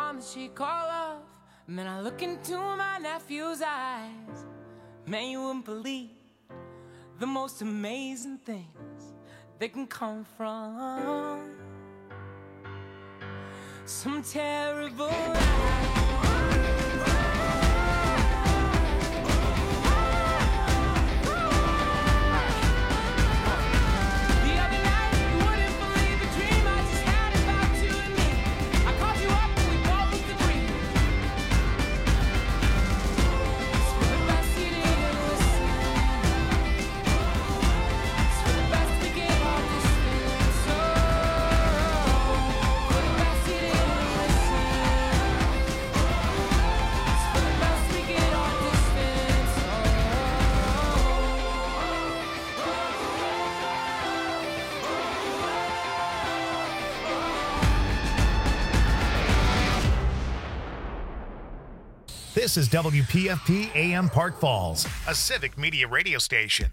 mom that she call love. Man, I look into my nephew's eyes. Man, you wouldn't believe the most amazing things that can come from some terrible lies. This is WPFP AM Park Falls, a civic media radio station.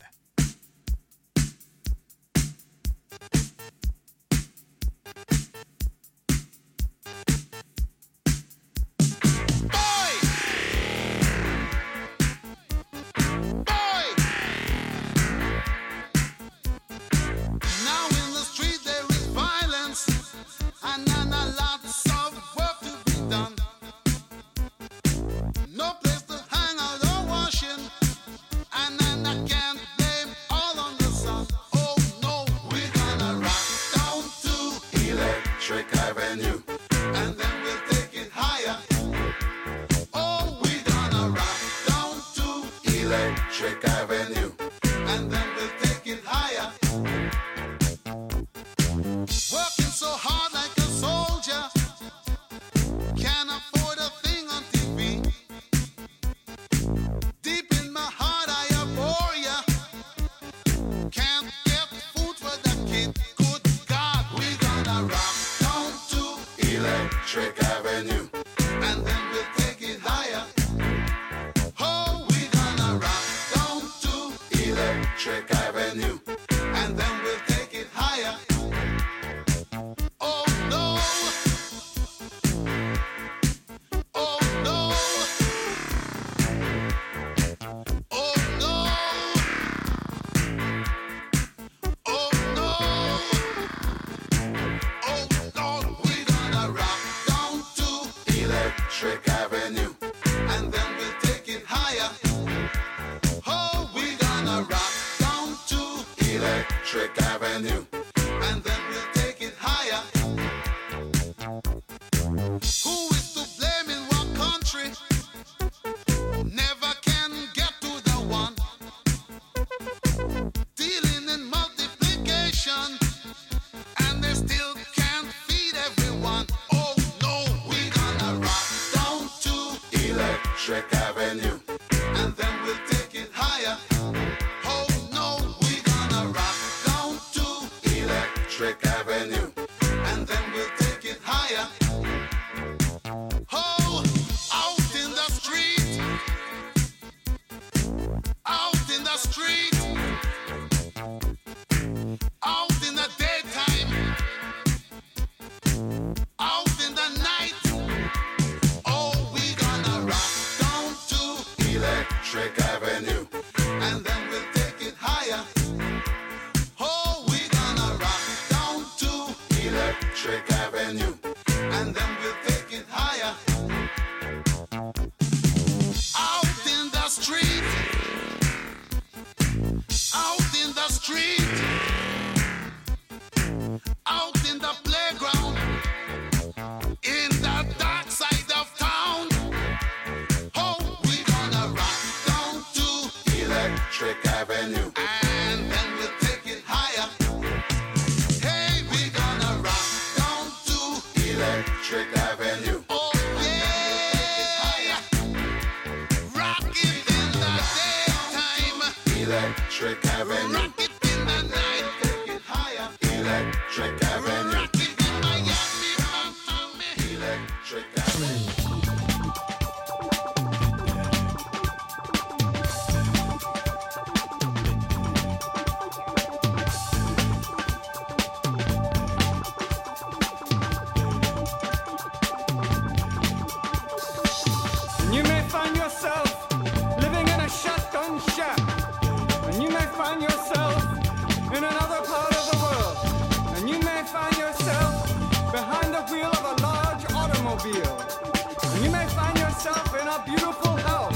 automobile. And you may find yourself in a beautiful house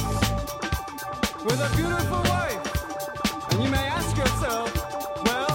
with a beautiful wife. And you may ask yourself, well,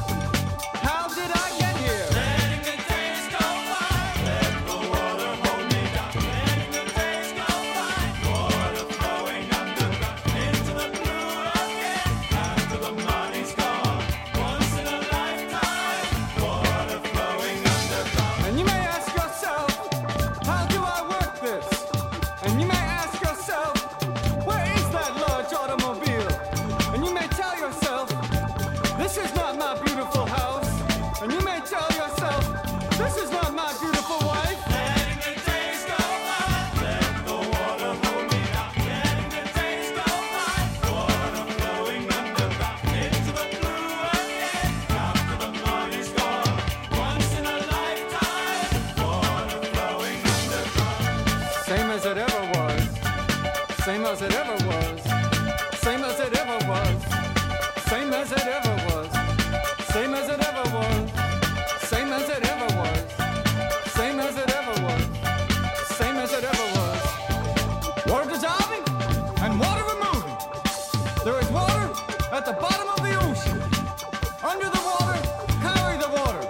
how did I get here? Letting the days go by, let the water hold me down. Letting the days go by, water flowing underground into the blue again. After the money's gone, once in a lifetime, water flowing underground. And you may ask yourself, how do I work this? And you may ask yourself, where is that large automobile? And you may tell yourself, this is not my beautiful house. And you may tell yourself, this is not my beautiful wife. Letting the days go by, let the water hold me down. Letting the days go by, water flowing underground into the blue again. After the money's gone, once in a lifetime, water flowing underground. Same as it ever was. Same as it ever was. Same as it ever was. Same as it ever was. Same as it ever was. Same as it ever was. Same as it ever was. Same as it ever was. Water dissolving and water removing. There is water at the bottom of the ocean. Under the water, carry the water.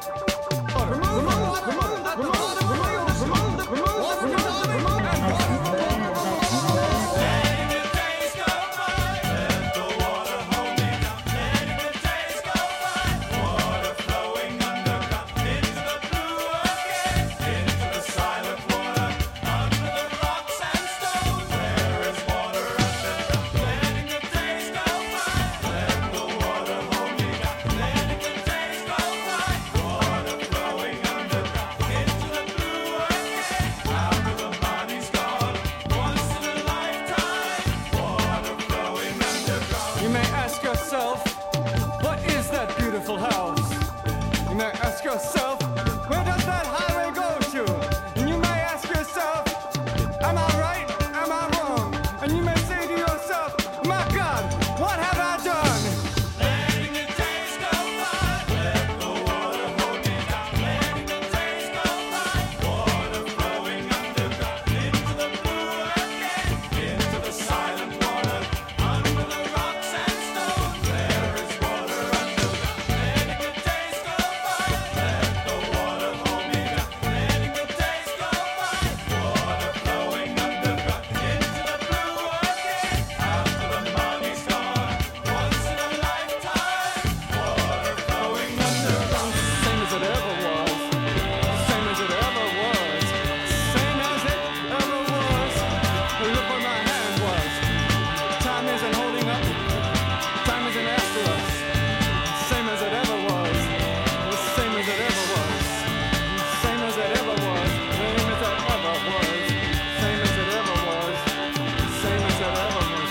Remove the water at the bottom of the ocean. Water dissolving and water removing. Letting the days go by, let the water hold me down. Letting the days go by, water flowing underground into the blue again, into the silent water, under the rocks and stones. There is water underground. Letting the days go by, let the water hold me down. Letting the days go by, water flowing underground into the blue again. After the money's gone, once in a lifetime, water flowing underground. You may ask yourself, what is that beautiful house? You may ask yourself, where does that highway go to? And you may ask yourself, am I right? Am I wrong? And you may say to yourself, my God, what have I done? Letting the days go by, let the water hold me down. Letting the days go by, water flowing underground into the blue again, into the silent water, under the rocks and stones. There is water underground. Letting the days go by, let the water hold me down. Letting the days go by, water flowing underground into the blue again. After the money's gone, once in a lifetime, water flowing underground. Same as it ever was. Same as it ever was. Same as it ever was. Look where my hand was. Time isn't holding up. Time isn't after us. Same as it ever was. Same as it ever was. Same as it ever was. Same as it ever was. Same as it ever was. Same as it ever was.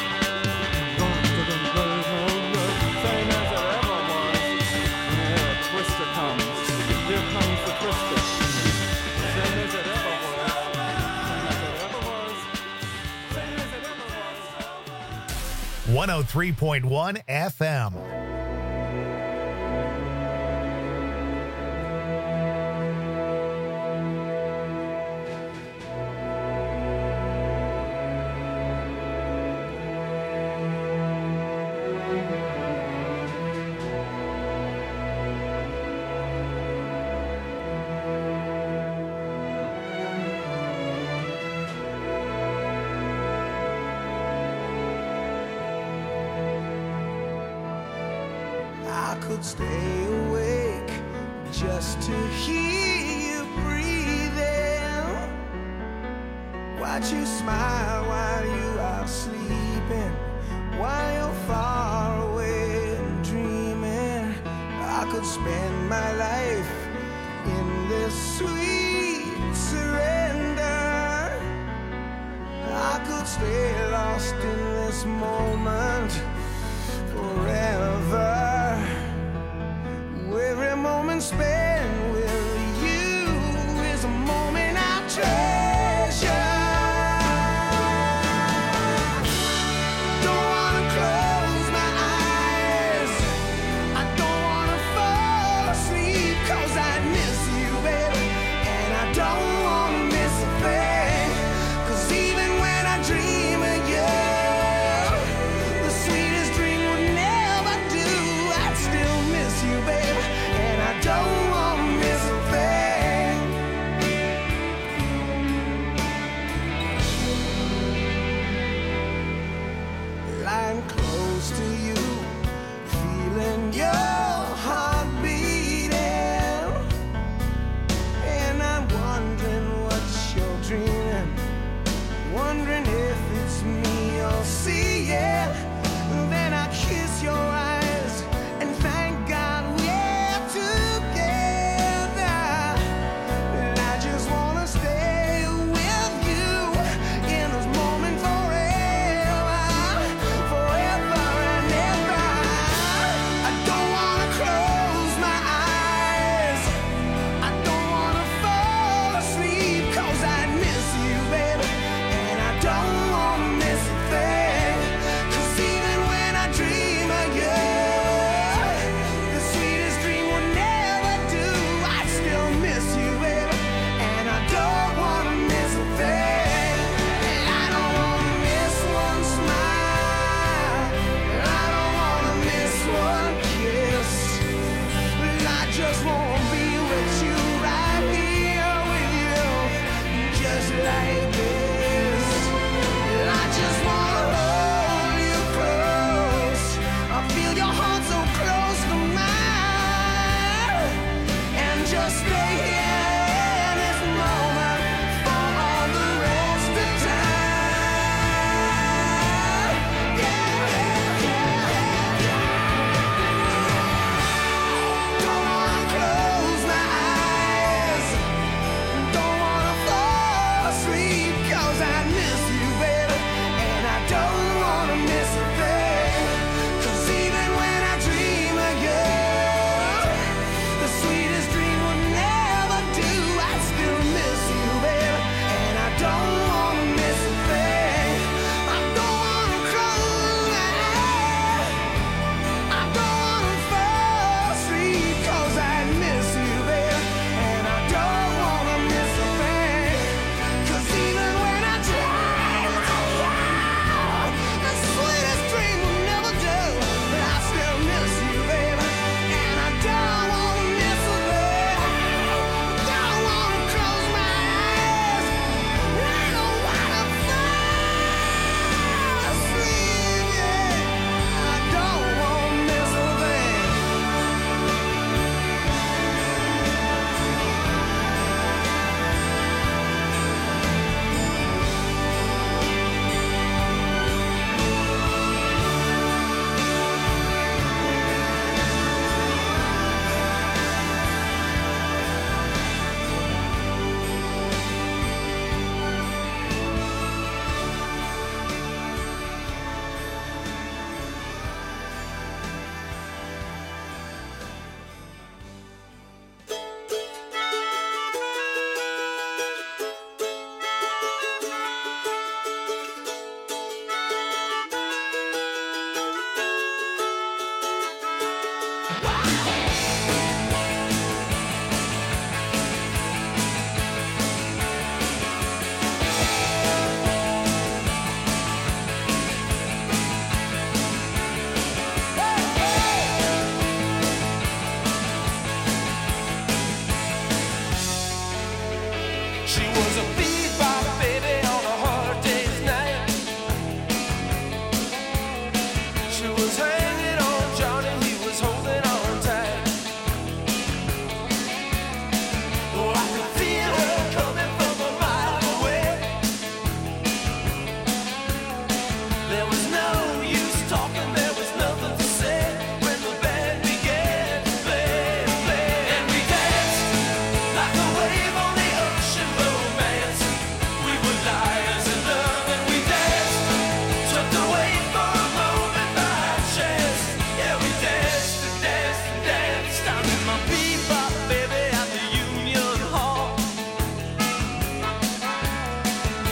Same as it ever was. Here a twister comes. Here comes the twister. Same as it ever was. Same as it ever was. Same as it ever was. 103.1 FM. I could stay awake just to hear you breathing. Watch you smile while you are sleeping, while you're far away and dreaming. I could spend my life in this sweet surrender. I could stay lost in this moment forever. Every moment spent with you is a moment I treasure. Don't wanna close my eyes. I don't wanna fall asleep, 'cause I miss you, baby.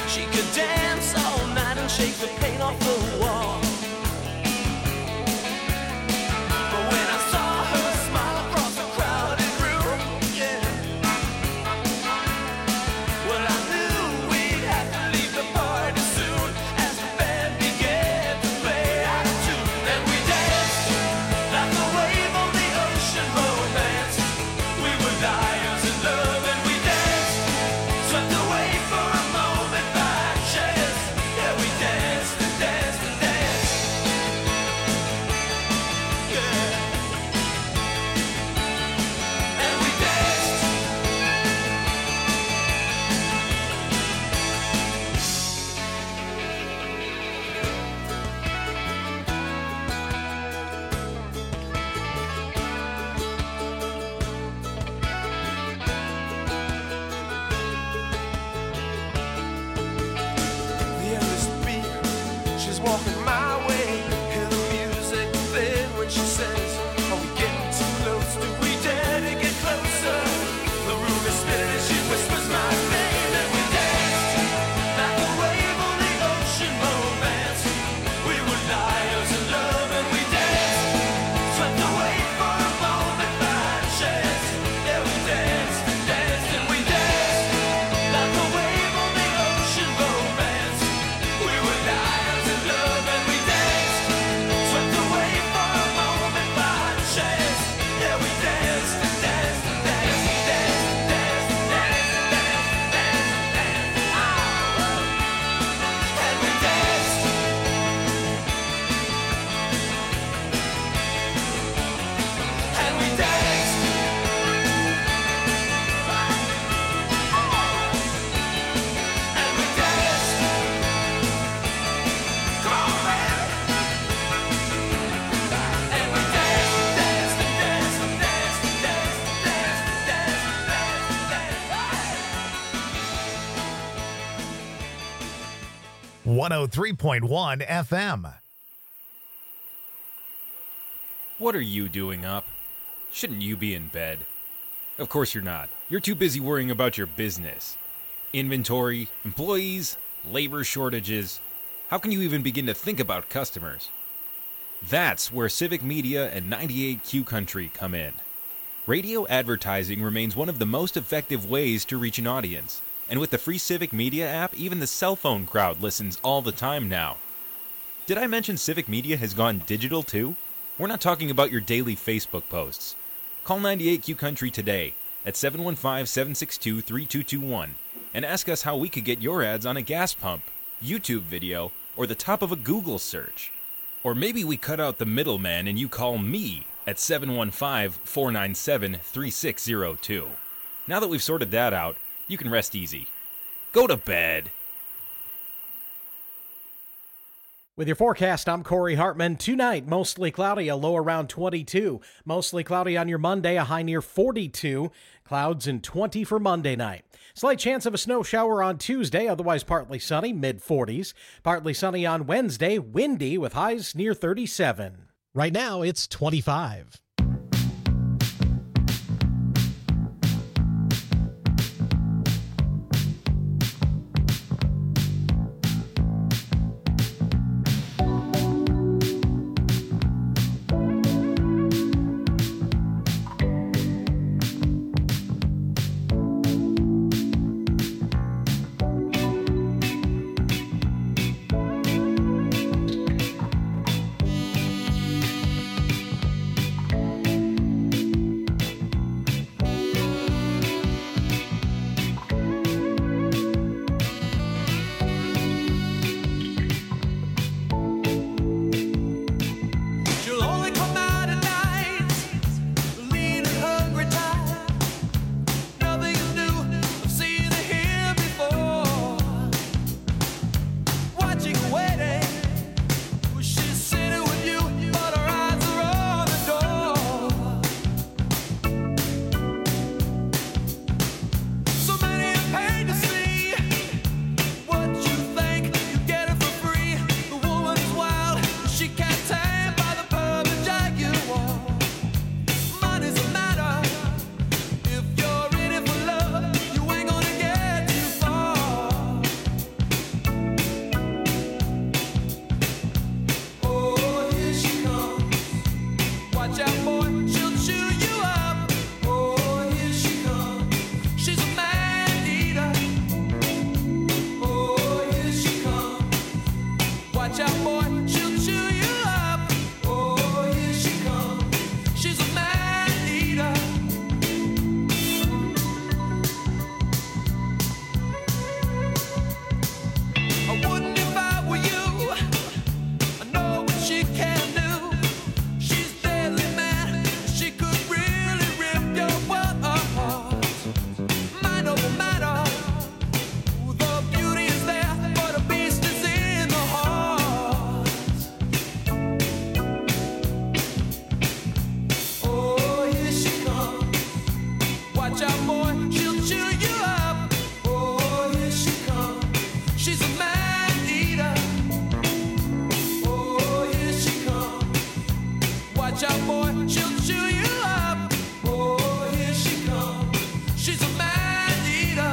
She could dance all night and shake the paint off the wall. But when I saw her smile across the crowded room, yeah, well, I knew we'd have to leave the party soon as the band began to play out of tune. And we danced like a wave on the ocean, romance. We were liars in love, and we danced, swept away for a moment by chance. Yeah, we danced and danced and danced. Yeah. And we danced. The endless beat, she's walking my way. Hear the music playing when she says, are we getting too close? Do we dare to get closer? The room is spinning as she whispers my name. And we danced like a wave on the ocean, romance. We were liars in love, and we danced, swept away for a moment by chance. Yeah, we danced and danced and we danced like a wave on the ocean, romance. We were liars in love, and we danced, swept away for a moment by chance. Yeah, we danced and danced and danced and danced and danced and danced and danced and danced and danced. And we danced. And we danced. And we danced. Come on, man. And we danced, danced, and danced, and danced, and danced, and danced, and danced, and danced, and danced. 103.1 FM. What are you doing up? Shouldn't you be in bed? Of course you're not. You're too busy worrying about your business. Inventory, employees, labor shortages. How can you even begin to think about customers? That's where Civic Media and 98Q Country come in. Radio advertising remains one of the most effective ways to reach an audience. And with the free Civic Media app, even the cell phone crowd listens all the time now. Did I mention Civic Media has gone digital too? We're not talking about your daily Facebook posts. Call 98Q Country today at 715-762-3221 and ask us how we could get your ads on a gas pump, YouTube video, or the top of a Google search. Or maybe we cut out the middleman and you call me at 715-497-3602. Now that we've sorted that out, you can rest easy. Go to bed. With your forecast, I'm Corey Hartman. Tonight, mostly cloudy, a low around 22. Mostly cloudy on your Monday, a high near 42. Clouds and 20 for Monday night. Slight chance of a snow shower on Tuesday, otherwise partly sunny, mid-40s. Partly sunny on Wednesday, windy with highs near 37. Right now, it's 25. Watch out, boy, she'll chew you up. Oh, here she comes. She's a man eater. I wouldn't if I were you. I know what she can do. She's deadly mad. She could really rip your world apart. Mind over matter. The beauty is there, but the beast is in the heart. Oh, here she comes. Watch out, boy, she'll chew you up. Oh, here she comes. She's a man eater. Oh, here she comes. Watch out, boy, she'll chew you up. Oh, here she comes. She's a man eater.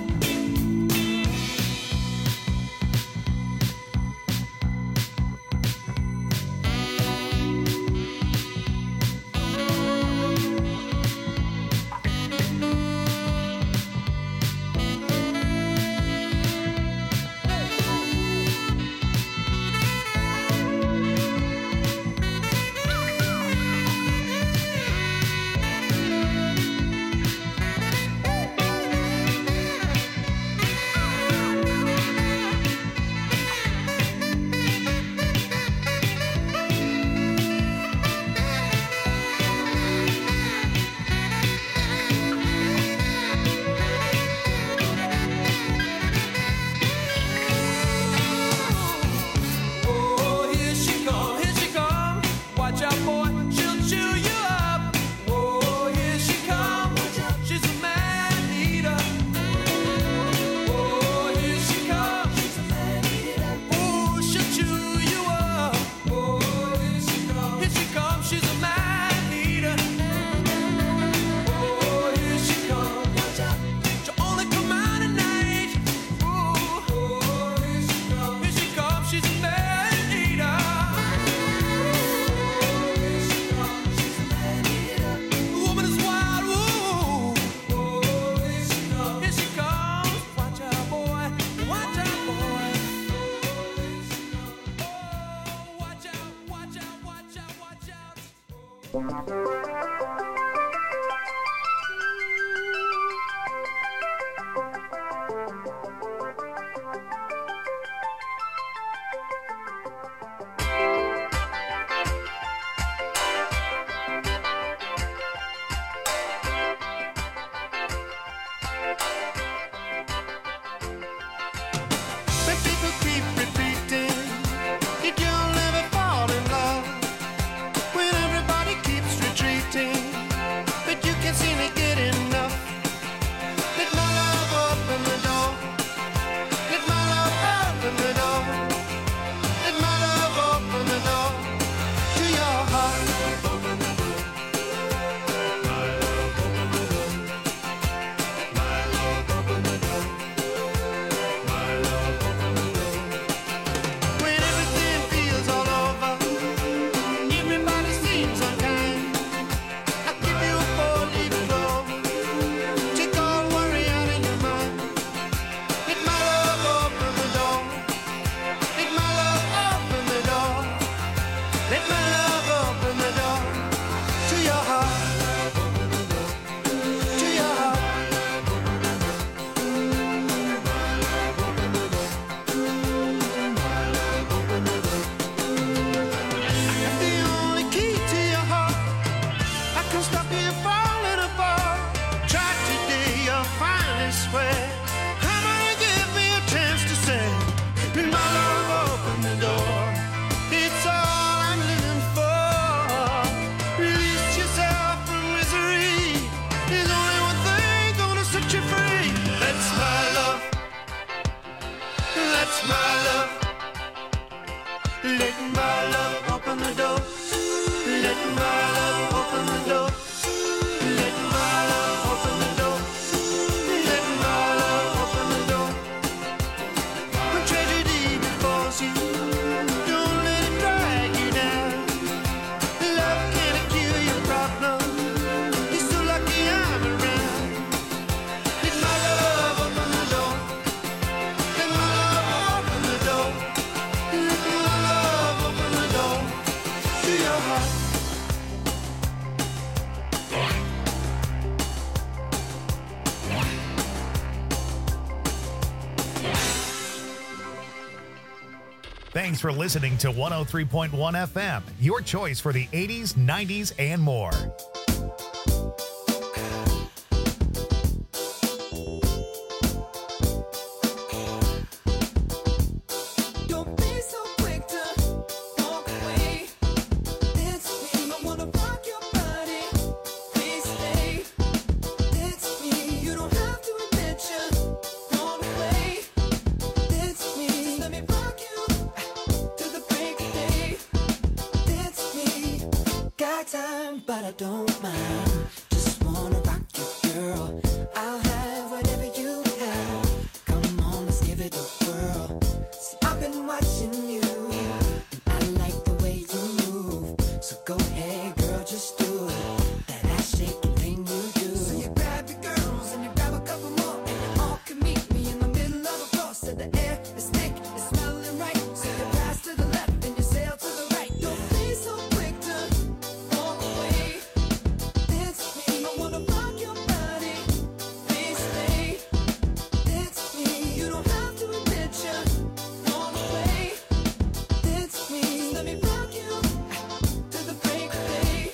Oh, here she comes, here she comes. Watch out, boy, she'll chew you up. Oh, here she comes. She's a man eater. Oh, here she comes. She's a man eater. Oh, she'll chew you up. Oh, here she comes. Here she comes. She's a man eater. Oh, here she comes. Watch out. She'll only come out at night. Oh, here she comes. Here she comes. She's a man eater. The woman is wild. Ooh. Here she comes. Watch out, boy. Watch out, boy. Oh, watch out, watch out, watch out, watch out. When people keep repeating that you'll never fall in love, when everybody keeps retreating, but you can't seem to get enough. Let my love open the door. Let my love open the door. Let my love open the door to your heart. Open the door. My love open the door. My love open the door. My love open the door. When everything feels all over, everybody seems unkind. I'll give you a four-leaf clover. Take all worry out of your mind. Let my love open the door. Let my love open the door. Let my love open the door to your heart. To your heart. The only key to your heart. I can stop you falling apart. Try today, you'll finally swear. Come on and give me a chance to say, my love, open the door. It's all I'm living for. Release yourself from misery. There's only one thing gonna set you free. That's my love. That's my love. Let my love open the door. Let my love open the door. Let my love open the door. Let my love open the door. When tragedy befalls you, don't let it drag you down. Love can't cure your problem. You're so lucky I'm around. Let my love open the door. Let my love open the door. Let my Thanks for listening to 103.1 FM, your choice for the 80s, 90s, and more. Don't be so quick to walk away. It's me. I wanna rock your body. Please stay. It's me. You don't have to admit you gone away. It's me. Just let me rock you to the break of day. It's me. Got time, but I don't mind. Just wanna rock you, girl. I'll have whatever you have. Come on, let's give it a whirl. See, I've been watching you, and I like the way you move. So go ahead, girl, just do it. That ass shaking thing you do. So you grab your girls and you grab a couple more, and you all can meet me in the middle of the floor. So the air is thick, it's smelling right. So you pass to the left and you sail to the right. Don't be so quick to walk away. It's me. I wanna rock your body. Please stay. It's me. You don't have to admit you gone away. It's me. Let me rock you to the break of day.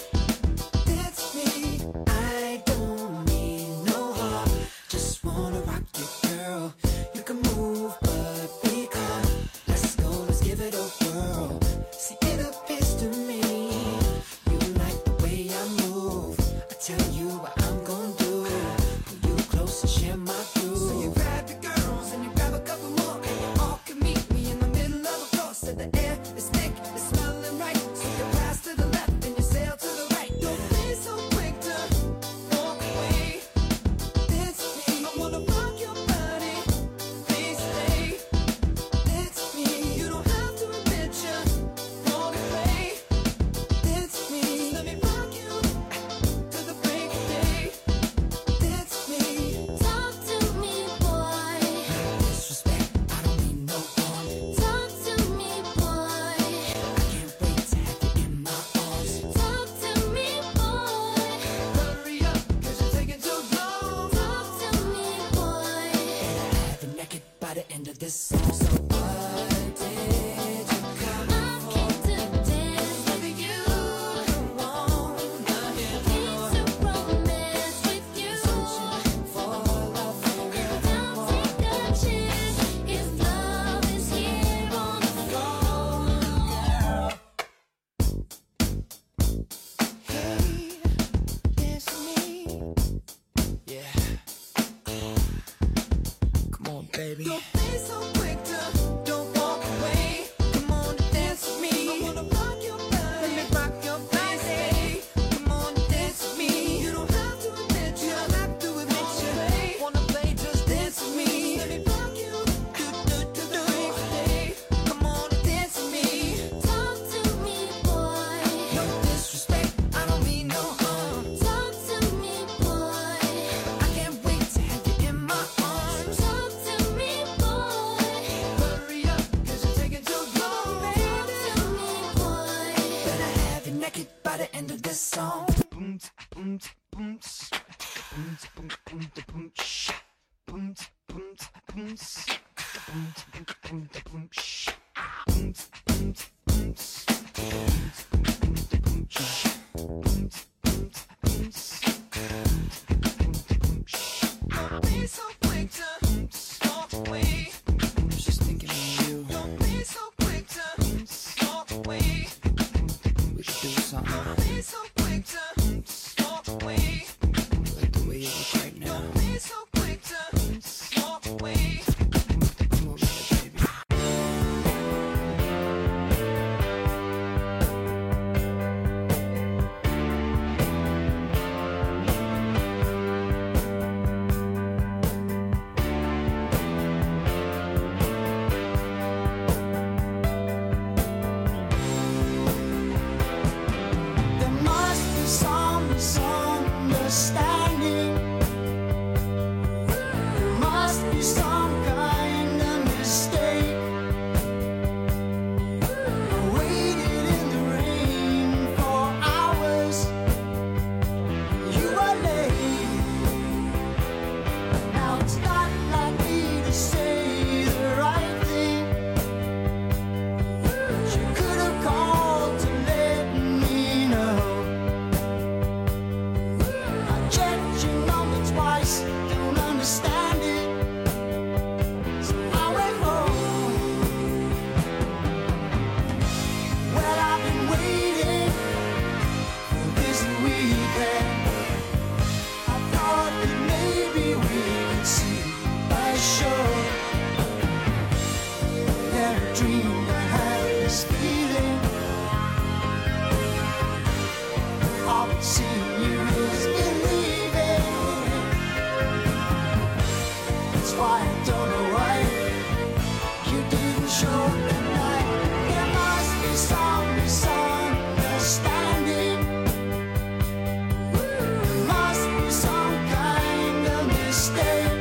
It's me. I don't mean no harm. Just wanna rock you, girl. You can move, but be calm. Let's go, let's give it a whirl. See, it appears to me you like the way I move. I tell you what I'm gonna do. Pull you close and share my groove. So you grab your girls and you grab a couple more, and you all can meet me in the middle of the floor. So the air is thick, it's smelling right. So you pass to the left and you sail to the right. Don't be so quick to walk away. It's me. I wanna rock your body. Please stay. It's me. You don't have to admit you gone away. It's me. Let me rock you to the break of day. It's me. Talk to me, boy. Disrespect, I don't mean no harm. Talk to me, boy. I can't wait to have you in my arms. Talk to me, boy. Hurry up, 'cause you're taking too long. Talk to me, boy. And I have you naked by the end of this song. So what did you come I came to dance with you. on? Came to romance with you. Fall off And don't take a chance if love is here on the floor. Hey, it's me. Yeah. Come on, baby. Don't be so quick to don't walk away. Come on, dance with me. I wanna rock your body. Let me rock your body. Come on, dance with me. You don't have to admit you. Don't have to admit you. Wanna play? Just dance with me. Let me rock you. Do. Come on, dance with me. Talk to me, boy. No disrespect, I don't mean no harm. Talk to me, boy. I can't wait to have you in my arms. Talk to me, boy. Hurry up, 'cause you're taking too long. Talk to me, boy. Better have you naked by the end of this song. Don't be so quick to walk away. I was just thinking of you. Don't be so quick to walk away. We should do something. Don't be so quick to walk away. Like the way you look right now. Don't be so quick to walk away. Come over here, baby. dreamed I had this feeling of seeing you is believing. That's why I don't know why you didn't show tonight. There must be some misunderstanding. There must be some kind of mistake.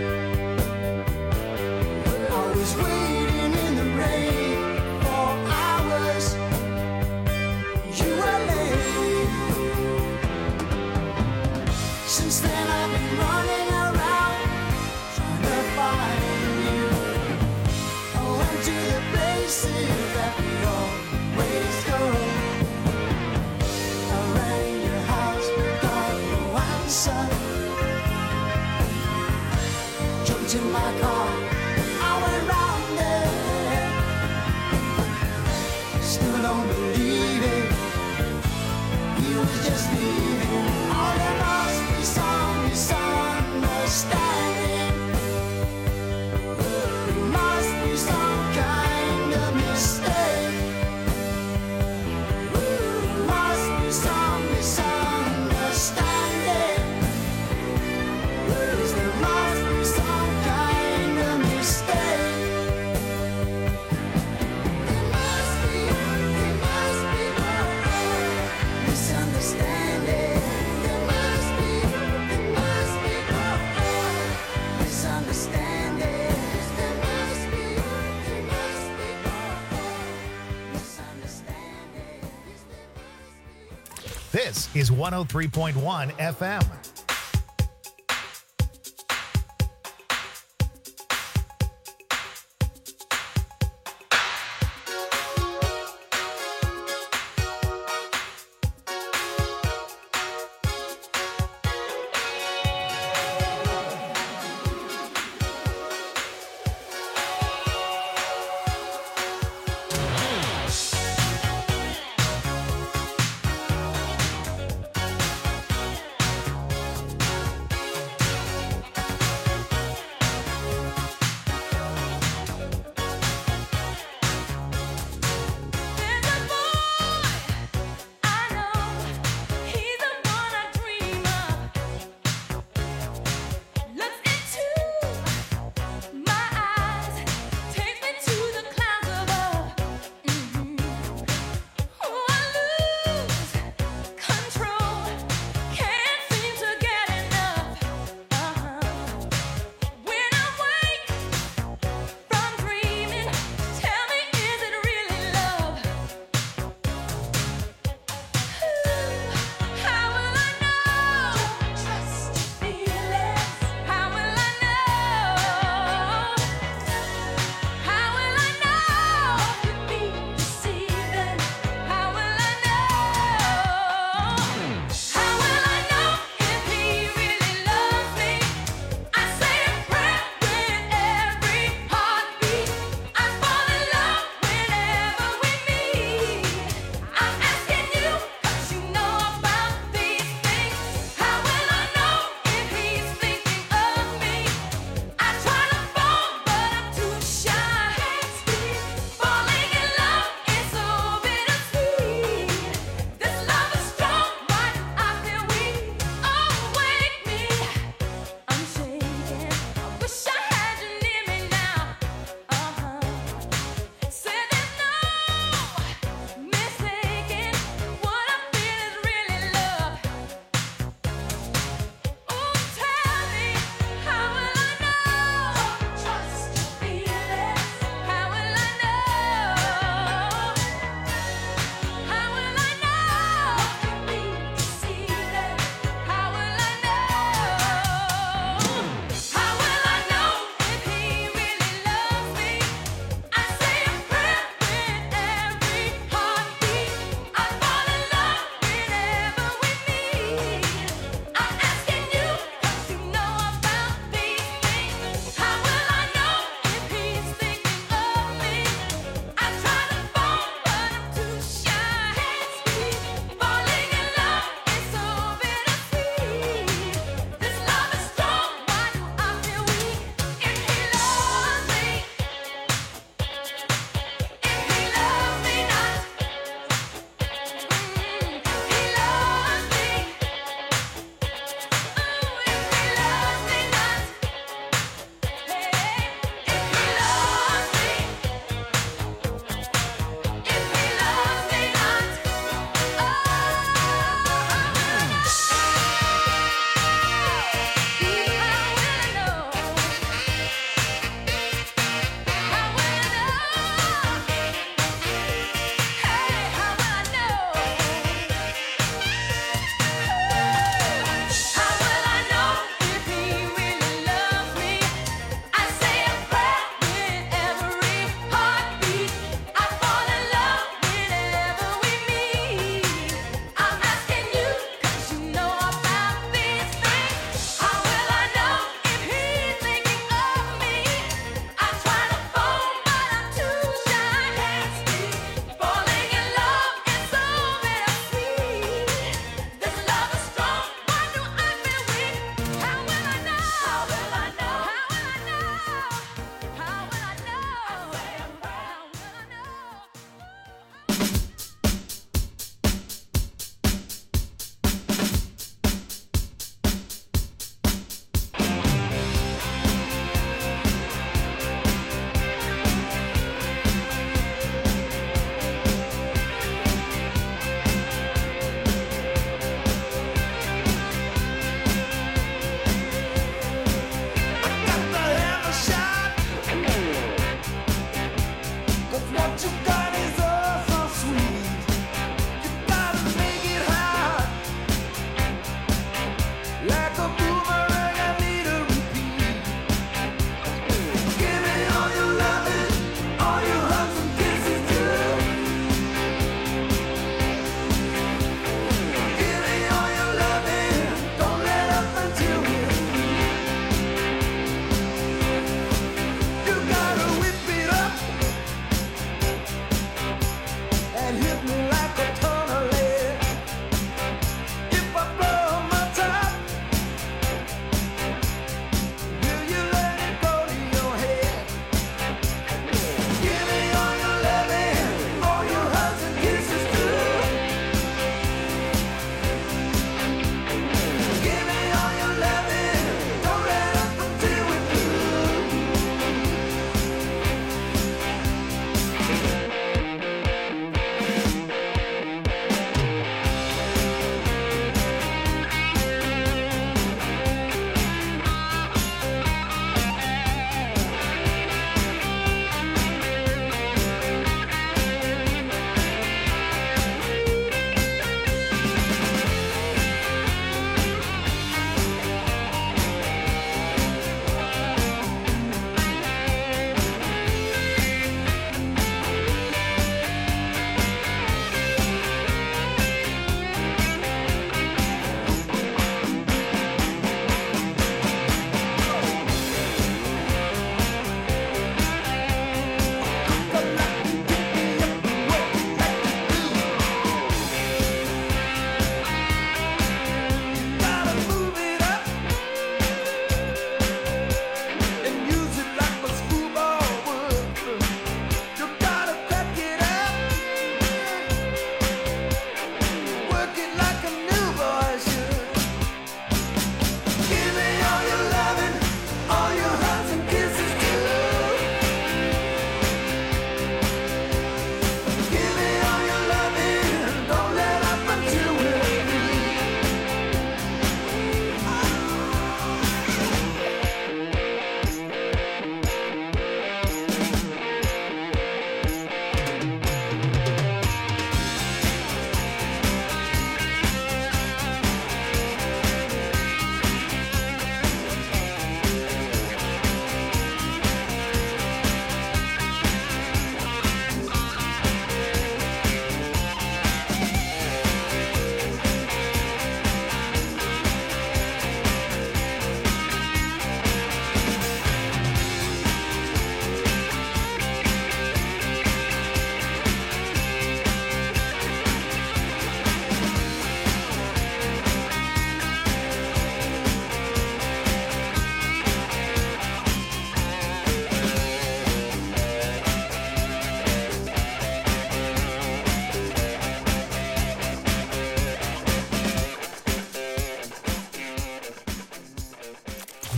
I was waiting in the rain for hours. You were late. Since then I've been running around trying to find you. I went to the places that we always go. I rang your house, got no answer. Jumped in my car, I went round there. Still don't believe it. He was just leaving. Oh, there must be some misunderstanding. There must be some kind of mistake. There must be some misunderstanding. There must be some kind of mistake. There must be misunderstanding. There must be misunderstanding. There must be misunderstanding. This is 103.1 FM.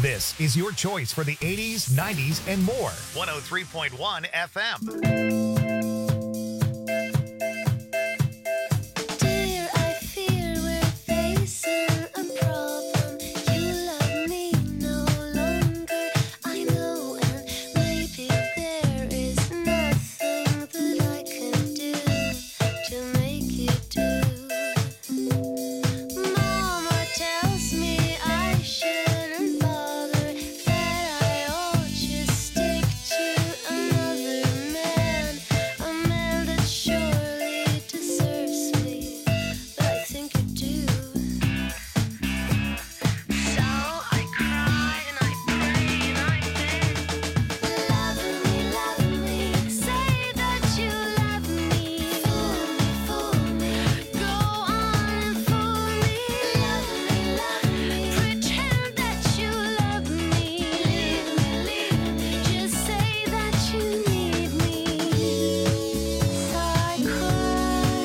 This is your choice for the 80s, 90s, and more. 103.1 FM. Dear, I fear we're facing a problem. You love me no longer, I know, and maybe there is nothing that I can do to make you do. Mama tells me I shouldn't bother, that I ought to stick to another man, a man that surely deserves me, but I think you do. So I cry and I pray and I beg, love me, say that you love me, fool me, go on and fool me, love me, pretend that you love me, leave me, just say that you need me. So I cry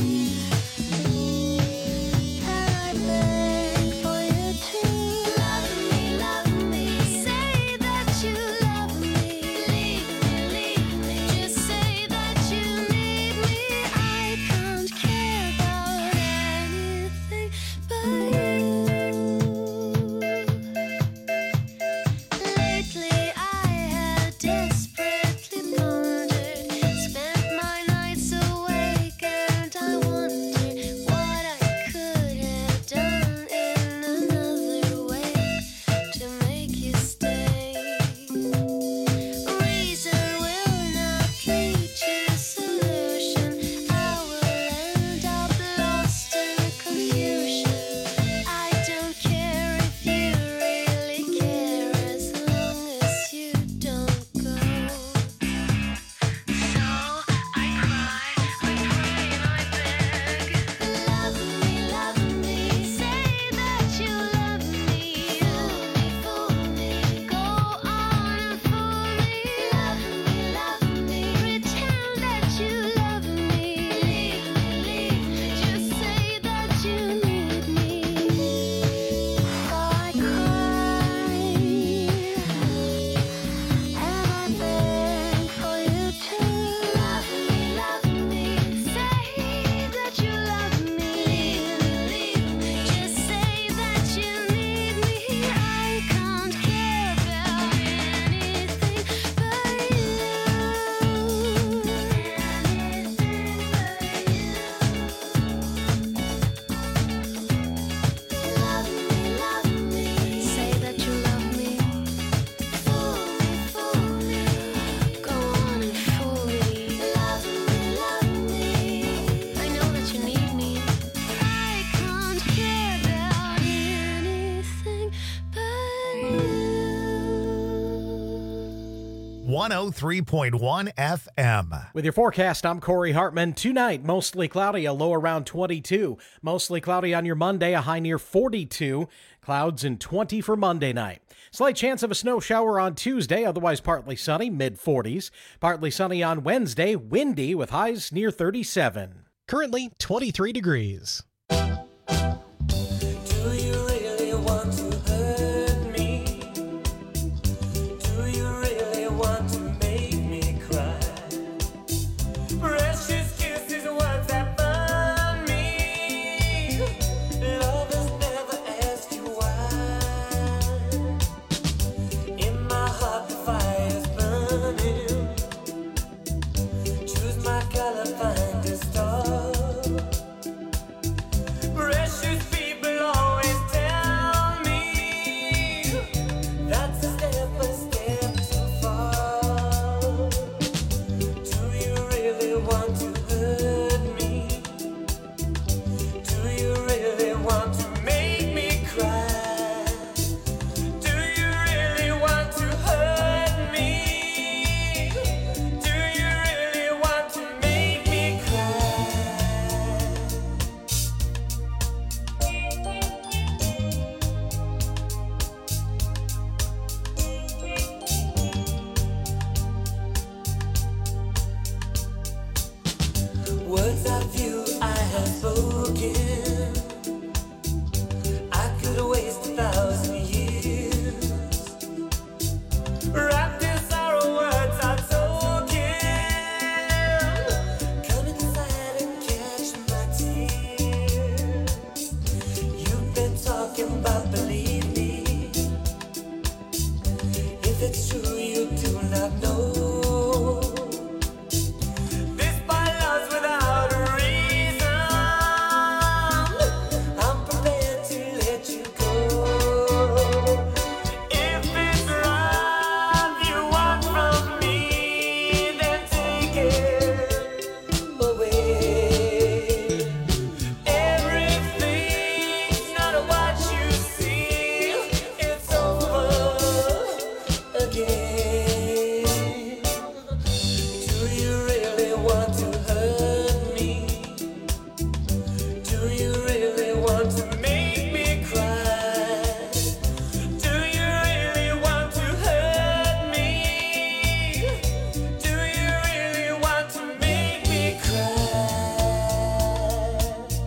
and I beg for you to love me, say that you love me, leave me, just say that you need me. I can't care about anything but you. Lately I have desperately pondered, spent my nights awake, and I wonder what I could have done in another way to make you stay. Reason will not lead to solution. I will end up lost in confusion. I don't care if you really care, as long as you don't go. So I cry, I pray and I beg, love me, say that you love me, fool me, go on and fool me, love me, pretend that you love me, leave me, just say that you need me. So I cry and I beg for you to love me, say that you love me, just say that you need me. I can't care about anything but you. Love me, say that you love me, fool me, go on and fool me, love me, I know that you need me. I can't care about anything but you. 103.1 FM. With your forecast, I'm Corey Hartman. Tonight, mostly cloudy, a low around 22. Mostly cloudy on your Monday, a high near 42. Clouds and 20 for Monday night. Slight chance of a snow shower on Tuesday, otherwise partly sunny, mid-40s. Partly sunny on Wednesday, windy with highs near 37. Currently 23 degrees. Do you really want to hurt me? Do you really want to make me cry? Precious kisses, words that burn me. Lovers never ask you why. In my heart the fire's burning. Choose my color, find a star. Precious people always tell me that's a step too far. Do you really want to hurt me? Do you really want to make me cry? Do you really want to hurt me? Do you really want to make me cry? Words of you I have spoken, I could waste 1,000 years. want to hurt me? Do you really want to make me cry? Do you really want to hurt me? Do you really want to make me cry?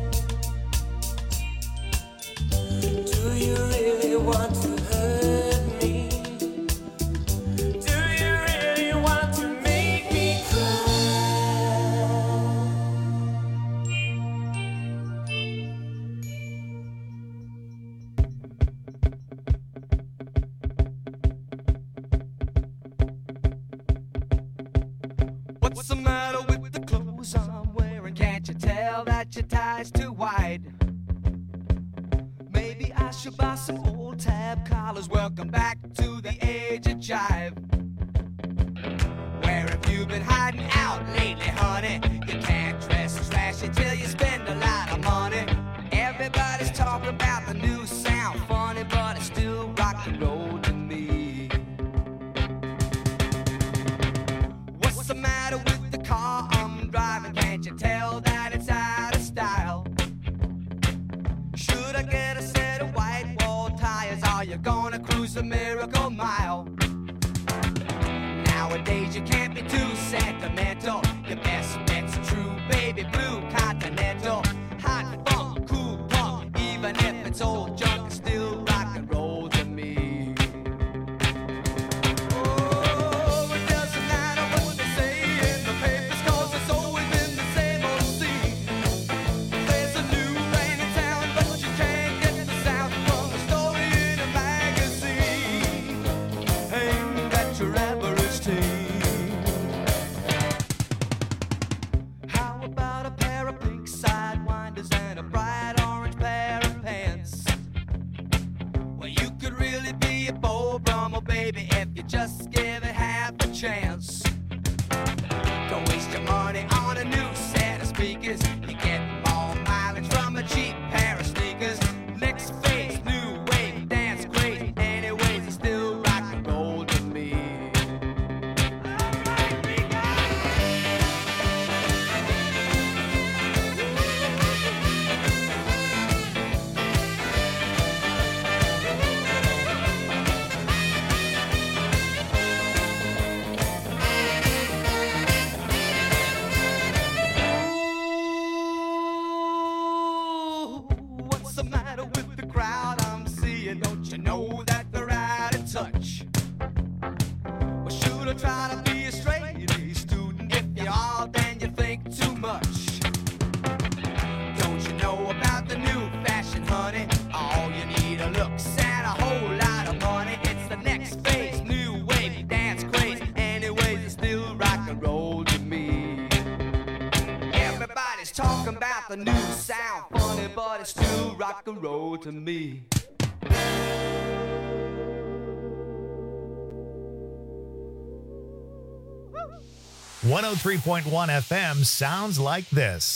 Do you really want to hurt me? Do you really want to make me cry? What's the matter with the clothes I'm wearing? Can't you tell that your tie's too wide? Maybe I should buy some old tab collars. Welcome back to the age of jive. Where have you been hiding out lately, honey? You can't dress trashy till you spend a lot of money. Everybody's talking about the new sound, funny, but it's still rock and roll to me. What's the matter with the car I'm driving? Can't you tell that it's out of style? Should I get a set of white wall tires? Are you gonna cruise a miracle mile? Nowadays you can't be too sentimental. Your best bet's a true baby blue continental. Hot funk, cool punk, even if it's old junk, it's still rock and roll to me. Oh, it doesn't matter what they say in the papers, 'cause it's always been the same old scene. There's a new rain in town, but you can't get the sound from a story in a magazine aimed at your average teen. How about a pair of pink sidewinders and a bright orange pair of pants? Well, you could really be a Beau Brummel, baby, if you just give it half a chance. Don't waste your money on a new set of speakers. You get more mileage from a cheap pair of sneakers. Next phase, new wave, dance crazy. Anyways, it's still rock and roll to me. Ooh, what's the matter with the crowd I'm seeing? Don't you know that they're out of touch? Well, should I try to be a straight A student? If you are, then you think too much. Don't you know about the new fashion, honey? All you need are looks and a whole lot of money. It's the next phase, new wave, dance craze. Anyways, it's still rock and roll to me. Everybody's talking about the new sound, funny, but it's still rock and roll to me. 103.1 FM sounds like this.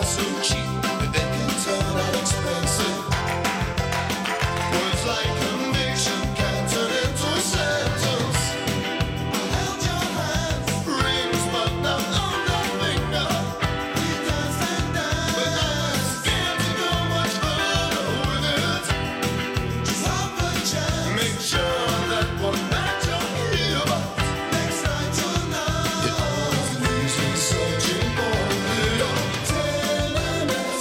so cheap that they can turn out expensive. Words like conviction can turn into a sentence. I held your hand, rings but not on the finger. We danced and danced, but I was scared to go much further with it. Just have a chance, make sure that one night you'll hear about. Next night you'll know. It always leaves me searching for a little tenderness,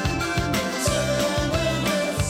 tenderness,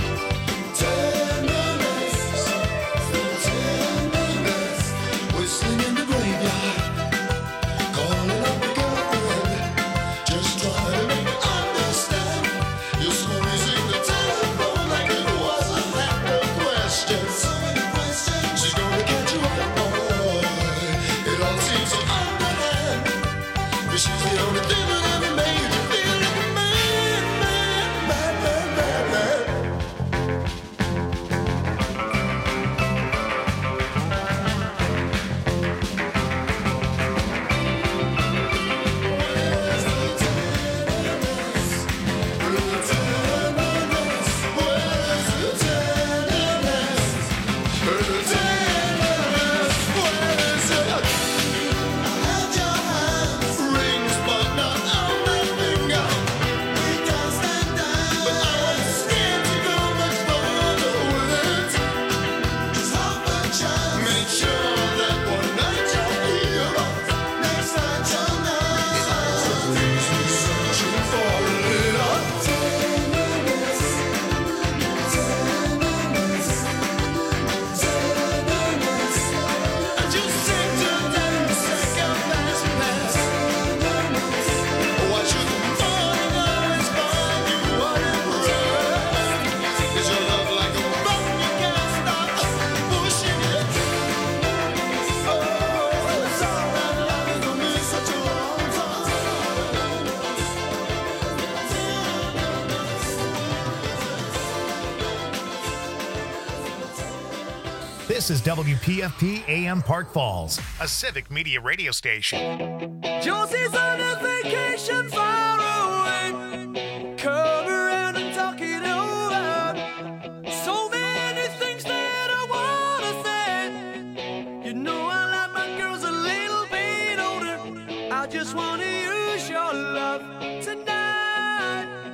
tenderness, whistling in the graveyard, calling up a girlfriend, just trying to make her understand. You're squeezing the telephone like it wasn't that no question. So many questions, she's gonna catch you right, boy. It all seems so underhand, but she's the only thing that ever made you feel like a man, man, man, man, man, man. Make sure that one night you'll hear about. Next night you'll know. It always leaves me searching for a little tenderness, tenderness, tenderness. I just seem to take a second fast pass. Why should the morning always find you unimpressed? Is your love like a rock you can't stop pushing it? Oh, it's all that love is for me such a long time. This is WPFP AM Park Falls, a civic media radio station. Josie's on a vacation far away. Come around and talk it over. So many things that I wanna say. You know I like my girls a little bit older. I just wanna use your love tonight.